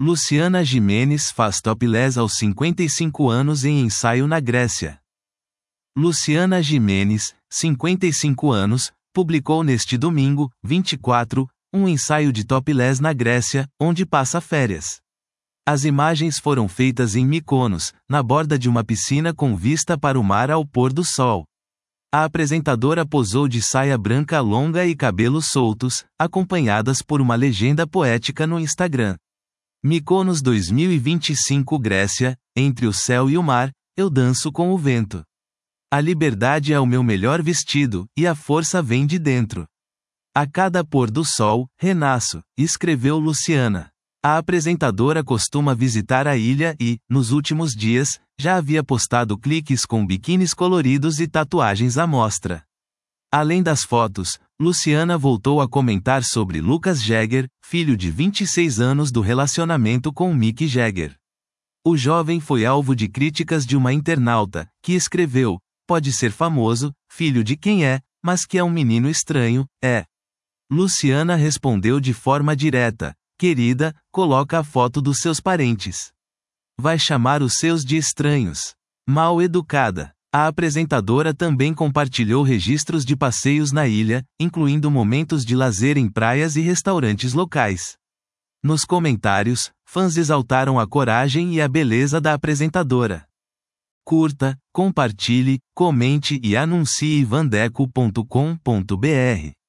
Luciana Gimenez faz topless aos 55 anos em ensaio na Grécia. Luciana Gimenez, 55 anos, publicou neste domingo, 24, um ensaio de topless na Grécia, onde passa férias. As imagens foram feitas em Mykonos, na borda de uma piscina com vista para o mar ao pôr do sol. A apresentadora posou de saia branca longa e cabelos soltos, acompanhadas por uma legenda poética no Instagram. Mykonos 2025 Grécia, entre o céu e o mar, eu danço com o vento. A liberdade é o meu melhor vestido, e a força vem de dentro. A cada pôr do sol, renasço, escreveu Luciana. A apresentadora costuma visitar a ilha e, nos últimos dias, já havia postado cliques com biquínis coloridos e tatuagens à mostra. Além das fotos, Luciana voltou a comentar sobre Lucas Jagger, filho de 26 anos do relacionamento com Mick Jagger. O jovem foi alvo de críticas de uma internauta, que escreveu: pode ser famoso, filho de quem é, mas que é um menino estranho, é. Luciana respondeu de forma direta: querida, coloca a foto dos seus parentes. Vai chamar os seus de estranhos. Mal educada. A apresentadora também compartilhou registros de passeios na ilha, incluindo momentos de lazer em praias e restaurantes locais. Nos comentários, fãs exaltaram a coragem e a beleza da apresentadora. Curta, compartilhe, comente e anuncie vandeco.com.br.